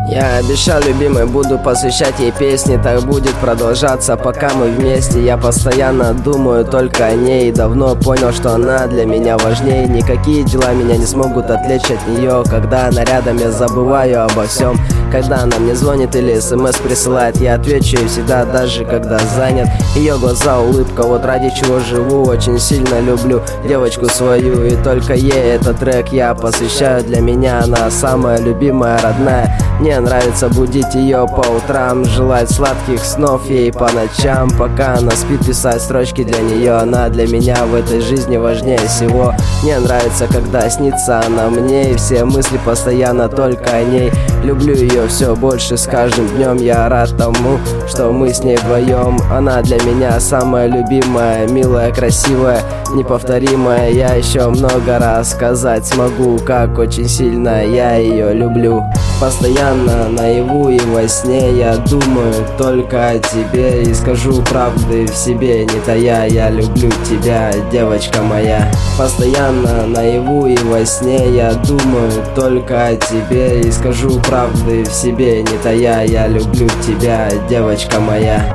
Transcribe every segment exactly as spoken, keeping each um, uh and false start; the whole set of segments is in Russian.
Я обещал любимой, буду посвящать ей песни. Так будет продолжаться, пока мы вместе. Я постоянно думаю только о ней и давно понял, что она для меня важнее. Никакие дела меня не смогут отвлечь от нее. Когда она рядом, я забываю обо всем. Когда она мне звонит или смс присылает, я отвечу ей всегда, даже когда занят. Ее глаза, улыбка, вот ради чего живу. Очень сильно люблю девочку свою, и только ей этот трек я посвящаю. Для меня она самая любимая, родная. Мне нравится будить ее по утрам, желать сладких снов ей по ночам. Пока она спит, писать строчки для нее. Она для меня в этой жизни важнее всего. Мне нравится, когда снится она мне, и все мысли постоянно только о ней. Люблю ее все больше с каждым днем. Я рад тому, что мы с ней вдвоем. Она для меня самая любимая, милая, красивая, неповторимая. Я еще много раз сказать смогу, как очень сильно я ее люблю. Постоянно наяву и во сне я думаю только о тебе и скажу правды в себе, не тая. Я люблю тебя, девочка моя. Постоянно наяву и во сне я думаю только о тебе и скажу правды в себе, не тая. Я люблю тебя, девочка моя.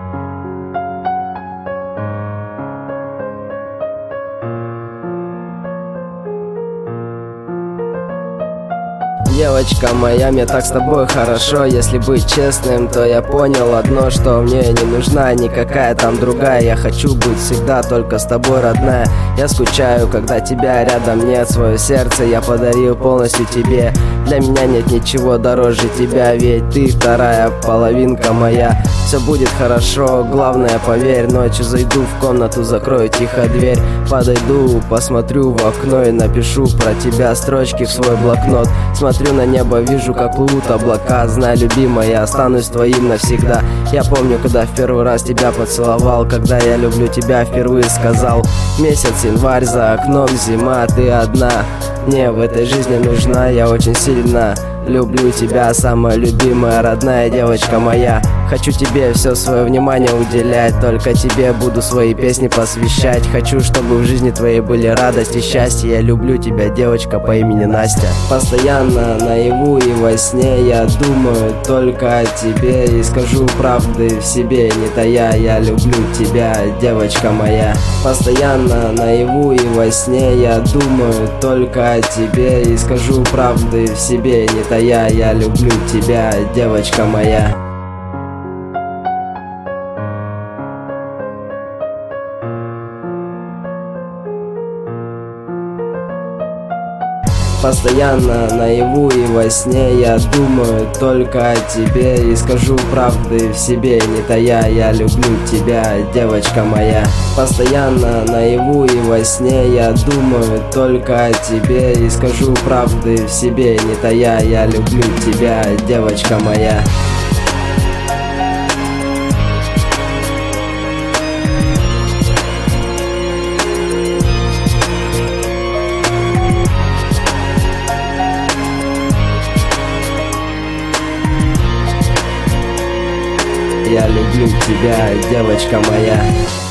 Девочка моя, мне так с тобой хорошо. Если быть честным, то я понял одно, что мне не нужна никакая там другая. Я хочу быть всегда только с тобой, родная. Я скучаю, когда тебя рядом нет. Свое сердце я подарил полностью тебе. Для меня нет ничего дороже тебя, ведь ты вторая половинка моя. Все будет хорошо, главное поверь. Ночью зайду в комнату, закрою тихо дверь. Подойду, посмотрю в окно и напишу про тебя строчки в свой блокнот. Смотрю на небо, вижу, как плывут облака. Знай, любимая, я останусь твоим навсегда. Я помню, когда в первый раз тебя поцеловал, когда я люблю тебя впервые сказал. Месяц январь, за окном зима, ты одна мне в этой жизни нужна. Я очень сильно люблю тебя, самая любимая, родная девочка моя. Хочу тебе все свое внимание уделять, только тебе буду свои песни посвящать. Хочу, чтобы в жизни твоей были радость и счастье. Я люблю тебя, девочка по имени Настя. Постоянно наяву и во сне я думаю только о тебе и скажу правды в себе, не тая. Я люблю тебя, девочка моя. Постоянно наяву и во сне я думаю только о тебе и скажу правды в себе, не тая. Я люблю тебя, девочка моя. Постоянно наяву и во сне я думаю только о тебе и скажу правды в себе, не тая. Я люблю тебя, девочка моя. Постоянно наяву и во сне я думаю только о тебе и скажу правды в себе, не тая. Я люблю тебя, девочка моя. Я люблю тебя, девочка моя.